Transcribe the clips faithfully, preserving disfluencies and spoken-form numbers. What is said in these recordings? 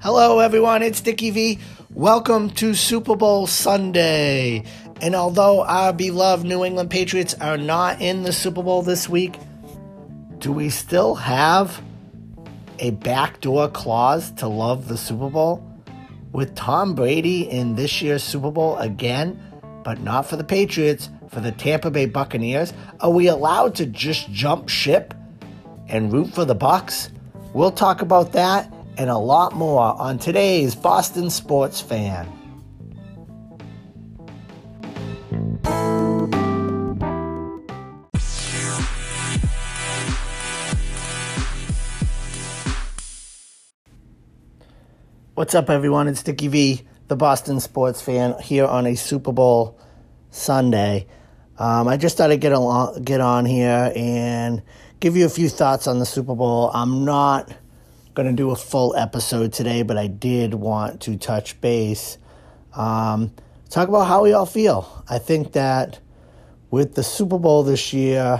Hello everyone, it's Dickie V. Welcome to Super Bowl Sunday. And although our beloved New England Patriots are not in the Super Bowl this week, do we still have a backdoor clause to love the Super Bowl? With Tom Brady in this year's Super Bowl again, but not for the Patriots, for the Tampa Bay Buccaneers, are we allowed to just jump ship and root for the Bucs? We'll talk about that and a lot more on today's Boston Sports Fan. What's up, everyone? It's Dickie V, the Boston Sports Fan, here on a Super Bowl Sunday. Um, I just thought I'd get, along, get on here and give you a few thoughts on the Super Bowl. I'm not going to do a full episode today, but I did want to touch base. Um, talk about how we all feel. I think that with the Super Bowl this year,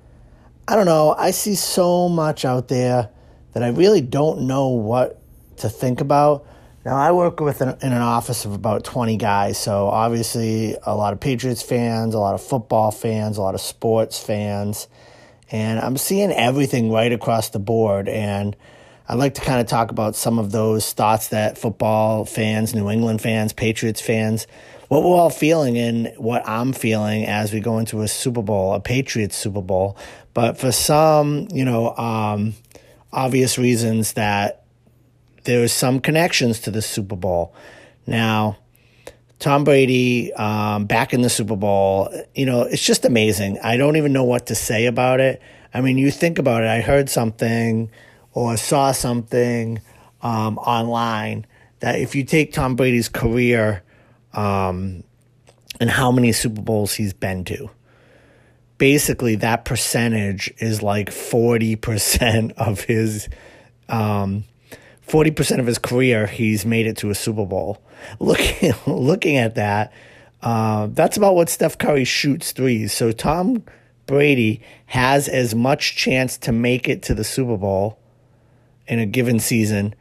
I don't know, I see so much out there that I really don't know what to think about. Now, I work with an, in an office of about twenty guys, so obviously a lot of Patriots fans, a lot of football fans, a lot of sports fans, and I'm seeing everything right across the board, and I'd like to kind of talk about some of those thoughts that football fans, New England fans, Patriots fans, what we're all feeling and what I'm feeling as we go into a Super Bowl, a Patriots Super Bowl. But for some, you know, um, obvious reasons that there is some connections to the Super Bowl. Now, Tom Brady um, back in the Super Bowl, you know, it's just amazing. I don't even know what to say about it. I mean, you think about it. I heard something or saw something um, online that if you take Tom Brady's career um, and how many Super Bowls he's been to, basically that percentage is like forty percent of his um, forty percent of his career, he's made it to a Super Bowl. Looking, looking at that, uh, that's about what Steph Curry shoots threes. So Tom Brady has as much chance to make it to the Super Bowl in a given season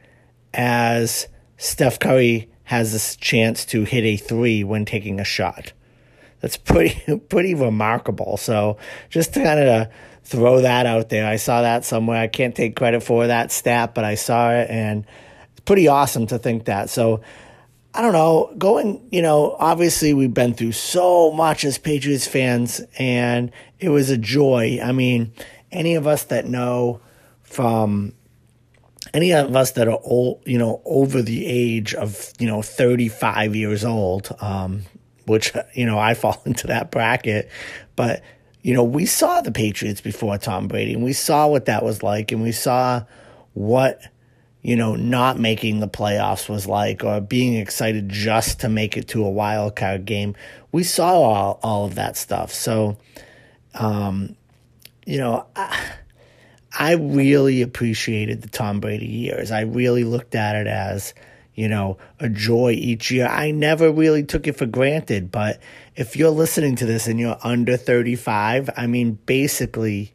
as Steph Curry has this chance to hit a three when taking a shot. That's pretty pretty remarkable. So just to kind of throw that out there, I saw that somewhere. I can't take credit for that stat, but I saw it, and it's pretty awesome to think that. So I don't know, going, you know, obviously we've been through so much as Patriots fans, and it was a joy. I mean, any of us that know from Any of us that are old, you know, over the age of, you know, thirty-five years old, um, which, you know, I fall into that bracket. But, you know, we saw the Patriots before Tom Brady, and we saw what that was like, and we saw what, you know, not making the playoffs was like, or being excited just to make it to a wild card game. We saw all, all of that stuff. So, um, you know, I, I really appreciated the Tom Brady years. I really looked at it as, you know, a joy each year. I never really took it for granted, but if you're listening to this and you're under thirty-five, I mean, basically,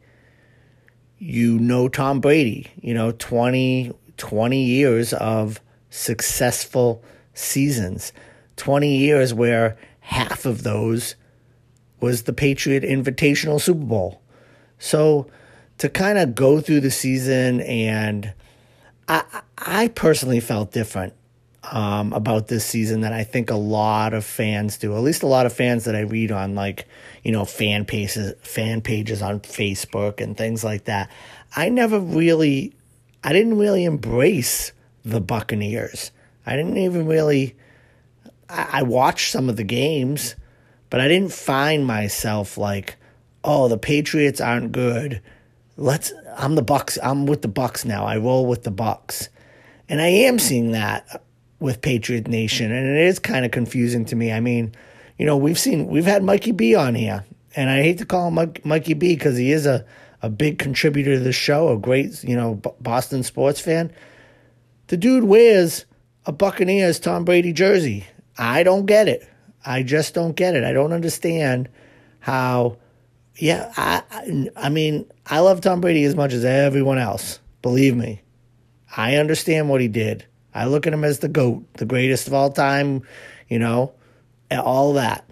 you know Tom Brady, you know, twenty, twenty years of successful seasons, twenty years where half of those was the Patriot Invitational Super Bowl. So to kind of go through the season, and I, I personally felt different um, about this season than I think a lot of fans do. At least a lot of fans that I read on, like, you know, fan pages, fan pages on Facebook and things like that. I never really, I didn't really embrace the Buccaneers. I didn't even really, I, I watched some of the games, but I didn't find myself like, oh, the Patriots aren't good. Let's. I'm the Bucs. I'm with the Bucs now. I roll with the Bucs, and I am seeing that with Patriot Nation, and it is kind of confusing to me. I mean, you know, we've seen we've had Mikey B on here, and I hate to call him Mike, Mikey B because he is a, a big contributor to the show, a great, you know, B- Boston sports fan. The dude wears a Buccaneers Tom Brady jersey. I don't get it. I just don't get it. I don't understand how. Yeah, I, I I mean, I love Tom Brady as much as everyone else. Believe me. I understand what he did. I look at him as the GOAT, the greatest of all time, you know, and all that.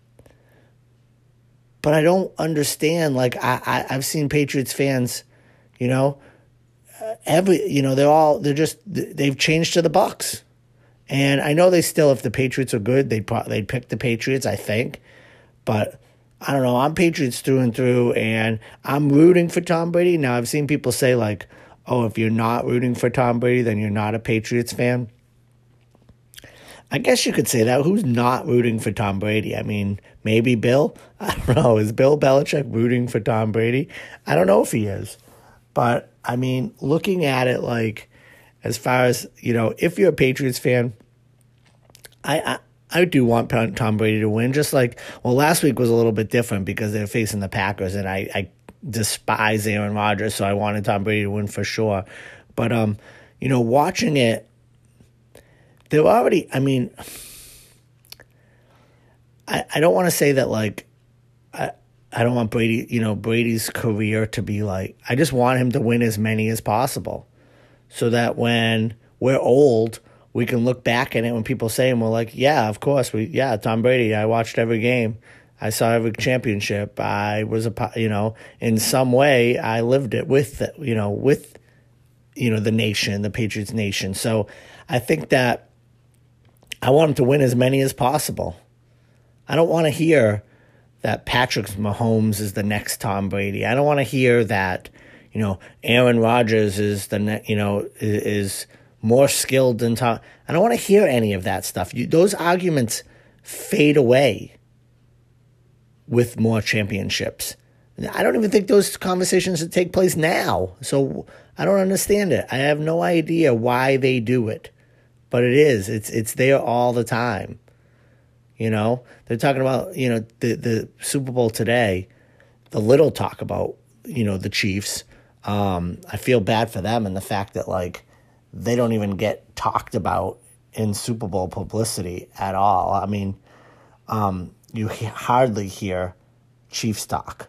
But I don't understand, like, I, I, I've seen Patriots fans, you know, every, you know, they're all, they're just, they've changed to the Bucs. And I know they still, if the Patriots are good, they'd, pro- they'd pick the Patriots, I think. But I don't know, I'm Patriots through and through, and I'm rooting for Tom Brady. Now, I've seen people say, like, oh, if you're not rooting for Tom Brady, then you're not a Patriots fan. I guess you could say that. Who's not rooting for Tom Brady? I mean, maybe Bill? I don't know. Is Bill Belichick rooting for Tom Brady? I don't know if he is. But, I mean, looking at it, like, as far as, you know, if you're a Patriots fan, I, I I do want Tom Brady to win. Just like, well, last week was a little bit different because they're facing the Packers, and I, I despise Aaron Rodgers, so I wanted Tom Brady to win for sure. But, um, you know, watching it, they're already, I mean, I, I don't want to say that, like, I, I don't want Brady, you know, Brady's career to be like, I just want him to win as many as possible so that when we're old, we can look back at it when people say, and we're like, yeah, of course, we, yeah, Tom Brady, I watched every game. I saw every championship. I was a, you know, in some way, I lived it with, you know, with, you know, the nation, the Patriots nation. So I think that I want him to win as many as possible. I don't want to hear that Patrick Mahomes is the next Tom Brady. I don't want to hear that, you know, Aaron Rodgers is the, ne- you know, is, is more skilled than Tom. I don't want to hear any of that stuff. You, those arguments fade away with more championships. I don't even think those conversations should take place now. So I don't understand it. I have no idea why they do it. But it is. It's it's there all the time. You know? They're talking about, you know, the, the Super Bowl today. The little talk about, you know, the Chiefs. Um, I feel bad for them and the fact that, like, they don't even get talked about in Super Bowl publicity at all. I mean, um, you he- hardly hear Chiefs talk.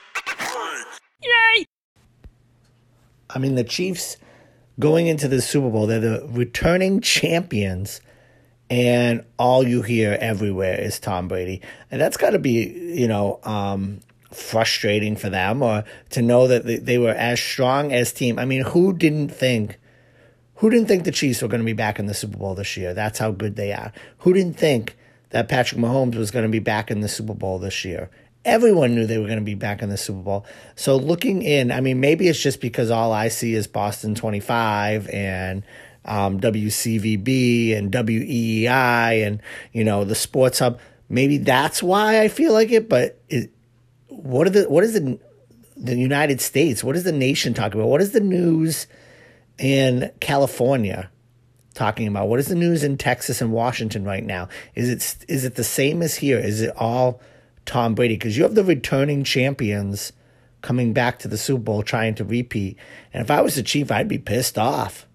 Yay! I mean, the Chiefs going into the Super Bowl, they're the returning champions, and all you hear everywhere is Tom Brady. And that's got to be, you know, um, frustrating for them, or to know that they, they were as strong as team. I mean, who didn't think Who didn't think the Chiefs were going to be back in the Super Bowl this year? That's how good they are. Who didn't think that Patrick Mahomes was going to be back in the Super Bowl this year? Everyone knew they were going to be back in the Super Bowl. So looking in, I mean, maybe it's just because all I see is Boston twenty-five and um, W C V B and W E E I and, you know, the Sports Hub. Maybe that's why I feel like it. But it, what are the what is the the United States? What is the nation talking about? What is the news in California talking about? What is the news in Texas and Washington right now? Is it is it the same as here? Is it all Tom Brady? Because you have the returning champions coming back to the Super Bowl trying to repeat. And if I was the Chief, I'd be pissed off.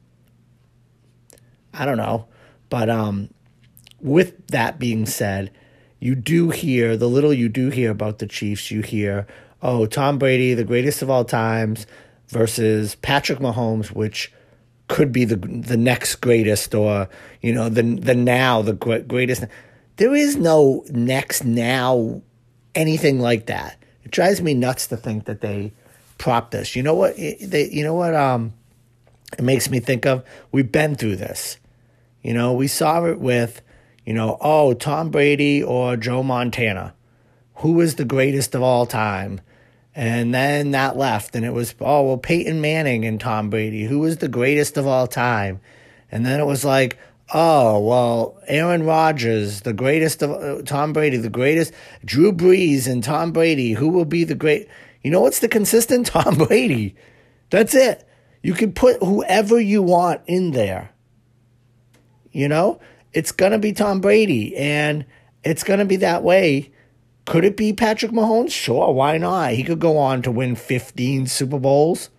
I don't know. But um, with that being said, you do hear, the little you do hear about the Chiefs, you hear, oh, Tom Brady, the greatest of all times, versus Patrick Mahomes, which could be the the next greatest, or, you know, the the now, the greatest. There is no next now anything like that. It drives me nuts to think that they prop this. You know what? They, you know what? Um, it makes me think of. We've been through this. You know, we saw it with, you know, oh, Tom Brady or Joe Montana. Who is the greatest of all time? And then that left, and it was, oh, well, Peyton Manning and Tom Brady. Who is the greatest of all time? And then it was like, oh, well, Aaron Rodgers, the greatest of uh, Tom Brady, the greatest. Drew Brees and Tom Brady. Who will be the great? You know what's the consistent? Tom Brady. That's it. You can put whoever you want in there. You know, it's going to be Tom Brady, and it's going to be that way. Could it be Patrick Mahomes? Sure, why not? He could go on to win fifteen Super Bowls.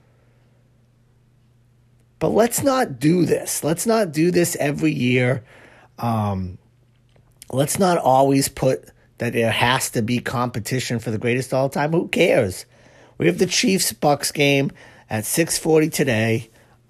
But let's not do this. Let's not do this every year. Um, let's not always put that there has to be competition for the greatest of all time. Who cares? We have the Chiefs-Bucks game at six forty today.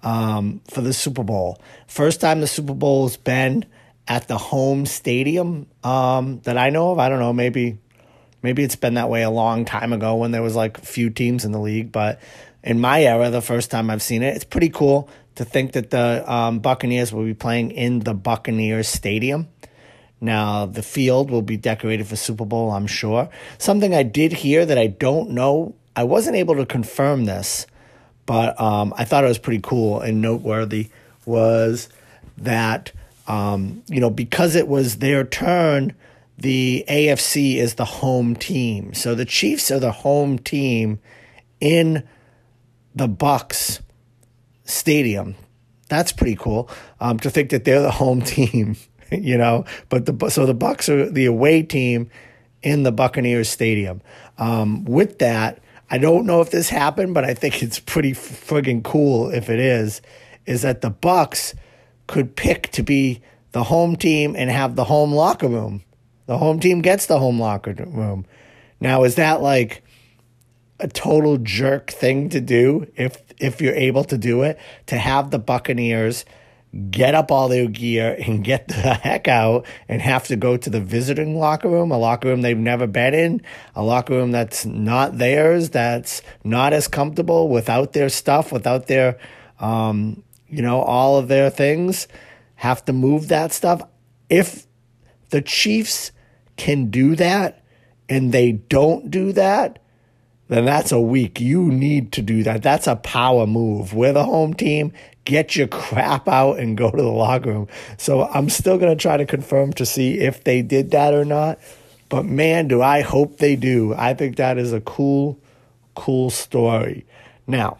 um, for the Super Bowl. First time the Super Bowl's been at the home stadium um, that I know of. I don't know, maybe maybe it's been that way a long time ago when there was like a few teams in the league. But in my era, the first time I've seen it, it's pretty cool to think that the um, Buccaneers will be playing in the Buccaneers Stadium. Now, the field will be decorated for Super Bowl, I'm sure. Something I did hear that I don't know, I wasn't able to confirm this, but um, I thought it was pretty cool and noteworthy, was that, um, you know, because it was their turn, the A F C is the home team. So the Chiefs are the home team in the Bucs Stadium. That's pretty cool um, to think that they're the home team, you know. But the so the Bucs are the away team in the Buccaneers Stadium. Um, with that, I don't know if this happened, but I think it's pretty friggin' cool if it is. Is that the Bucs could pick to be the home team and have the home locker room. The home team gets the home locker room. Now, is that like a total jerk thing to do if if you're able to do it, to have the Buccaneers get up all their gear and get the heck out and have to go to the visiting locker room, a locker room they've never been in, a locker room that's not theirs, that's not as comfortable, without their stuff, without their, um, you know, all of their things, have to move that stuff. If the Chiefs can do that and they don't do that, then that's a weak. You need to do that. That's a power move. We're the home team. Get your crap out and go to the locker room. So I'm still going to try to confirm to see if they did that or not. But man, do I hope they do. I think that is a cool, cool story. Now,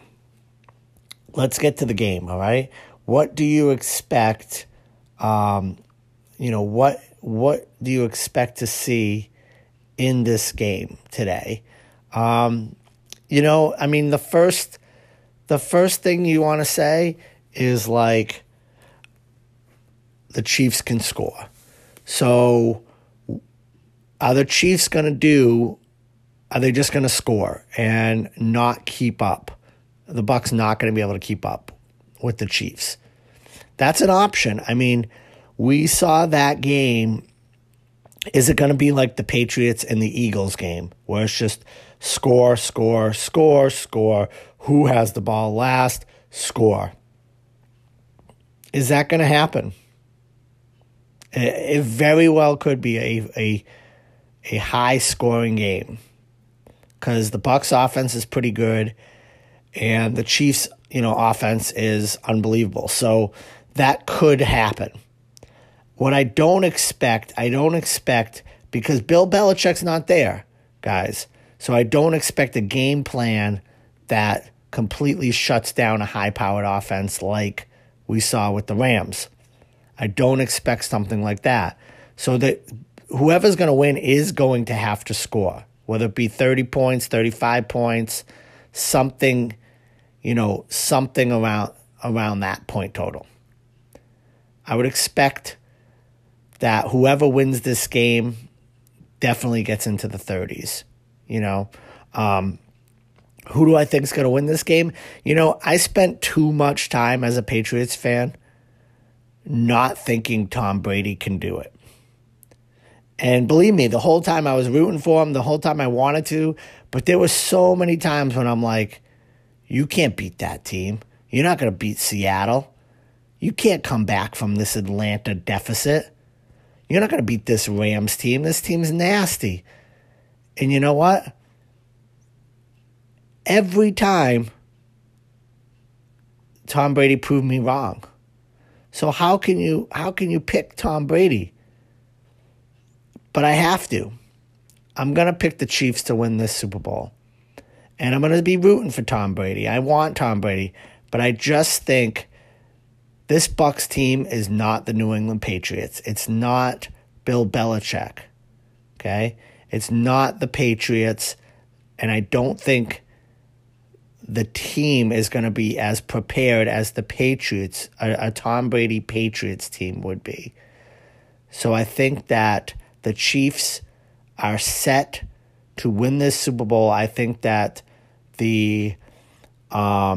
let's get to the game, all right? What do you expect, um, you know, what what do you expect to see in this game today? Um, you know, I mean, the first, the first thing you want to say is like the Chiefs can score. So are the Chiefs going to do, are they just going to score and not keep up? The Bucs not going to be able to keep up with the Chiefs. That's an option. I mean, we saw that game. Is it going to be like the Patriots and the Eagles game, where it's just score, score, score, score, who has the ball last, score? Is that going to happen? It very well could be a a, a high-scoring game, because the Bucs offense is pretty good, and the Chiefs, you know, offense is unbelievable. So that could happen. What I don't expect, I don't expect, because Bill Belichick's not there, guys. So I don't expect a game plan that completely shuts down a high-powered offense like we saw with the Rams. I don't expect something like that. So that whoever's going to win is going to have to score, whether it be thirty points, thirty-five points, something, you know, something around around that point total. I would expect that whoever wins this game definitely gets into the thirties, you know. Um, who do I think is going to win this game? You know, I spent too much time as a Patriots fan not thinking Tom Brady can do it. And believe me, the whole time I was rooting for him, the whole time I wanted to, but there were so many times when I'm like, you can't beat that team. You're not going to beat Seattle. You can't come back from this Atlanta deficit. You're not going to beat this Rams team. This team's nasty. And you know what? Every time, Tom Brady proved me wrong. So how can you how can you pick Tom Brady? But I have to. I'm going to pick the Chiefs to win this Super Bowl. And I'm going to be rooting for Tom Brady. I want Tom Brady. But I just think this Bucs team is not the New England Patriots. It's not Bill Belichick. Okay? It's not the Patriots. And I don't think the team is going to be as prepared as the Patriots, a, a Tom Brady Patriots team would be. So I think that the Chiefs are set to win this Super Bowl. I think that the, um,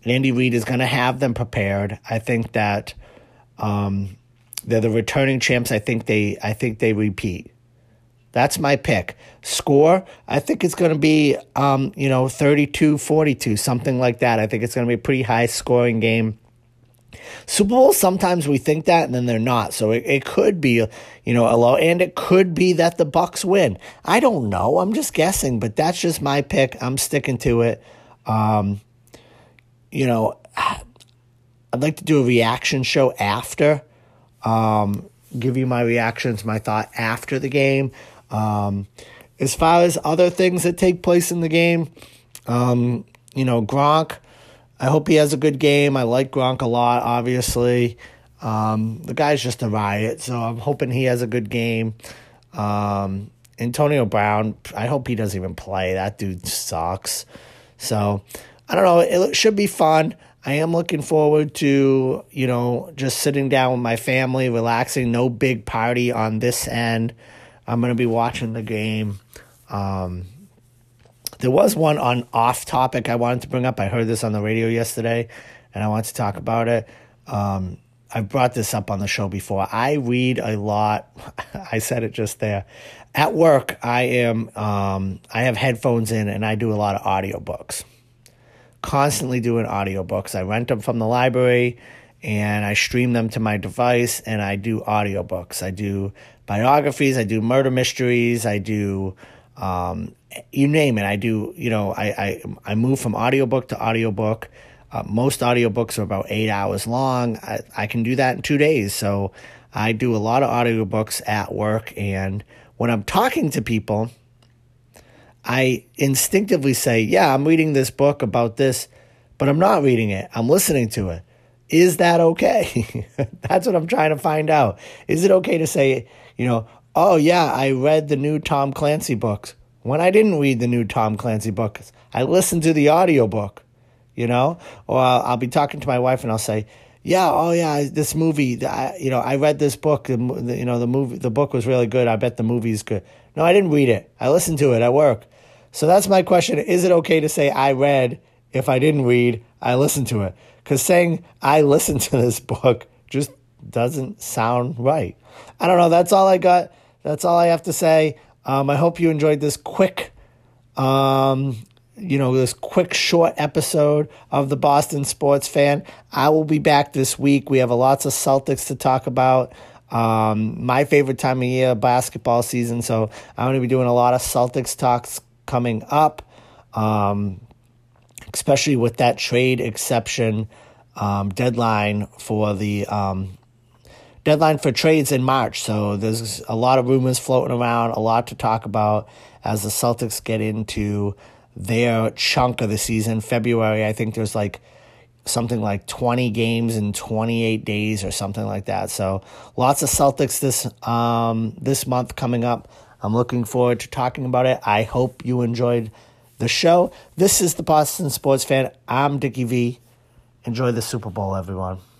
Andy Reid is going to have them prepared. I think that um, they're the returning champs. I think they I think they repeat. That's my pick. Score, I think it's going to be, um, you know, thirty-two forty-two, something like that. I think it's going to be a pretty high-scoring game. Super Bowl, sometimes we think that, and then they're not. So it, it could be, you know, a low, and it could be that the Bucs win. I don't know. I'm just guessing, but that's just my pick. I'm sticking to it. Um, you know, I'd like to do a reaction show after, um, give you my reactions, my thought after the game. Um, as far as other things that take place in the game, um, you know, Gronk, I hope he has a good game. I like Gronk a lot, obviously. Um, the guy's just a riot, so I'm hoping he has a good game. Um, Antonio Brown, I hope he doesn't even play. That dude sucks. So, I don't know. It should be fun. I am looking forward to, you know, just sitting down with my family, relaxing. No big party on this end. I'm going to be watching the game. Um, there was one on off topic I wanted to bring up. I heard this on the radio yesterday, and I wanted to talk about it. Um, I've brought this up on the show before. I read a lot. I said it just there. At work, I am. Um, I have headphones in, and I do a lot of audiobooks. Constantly doing audiobooks. I rent them from the library, and I stream them to my device, and I do audiobooks. I do biographies, I do murder mysteries, I do, um, you name it. I do, you know, I, I, I move from audiobook to audiobook. Uh, most audiobooks are about eight hours long. I, I can do that in two days. So I do a lot of audiobooks at work, and when I'm talking to people, I instinctively say, yeah, I'm reading this book about this, but I'm not reading it. I'm listening to it. Is that okay? That's what I'm trying to find out. Is it okay to say, you know, oh, yeah, I read the new Tom Clancy books, when I didn't read the new Tom Clancy books? I listened to the audiobook, you know? Or I'll, I'll be talking to my wife, and I'll say, yeah, oh, yeah, this movie, I, you know, I read this book, the, the, you know, the movie, the book was really good. I bet the movie's good. No, I didn't read it. I listened to it at work. So that's my question. Is it okay to say I read if I didn't read, I listened to it? Because saying I listened to this book just doesn't sound right. I don't know. That's all I got. That's all I have to say. Um, I hope you enjoyed this quick, um, you know, this quick short episode of the Boston Sports Fan. I will be back this week. We have lots of Celtics to talk about. Um, my favorite time of year, basketball season. So I'm going to be doing a lot of Celtics talks coming up. Um, especially with that trade exception um, deadline for the um, deadline for trades in March. So there's a lot of rumors floating around, a lot to talk about as the Celtics get into their chunk of the season. February, I think there's like something like twenty games in twenty-eight days or something like that. So lots of Celtics this um, this month coming up. I'm looking forward to talking about it. I hope you enjoyed the show. This is the Boston Sports Fan. I'm Dickie V. Enjoy the Super Bowl, everyone.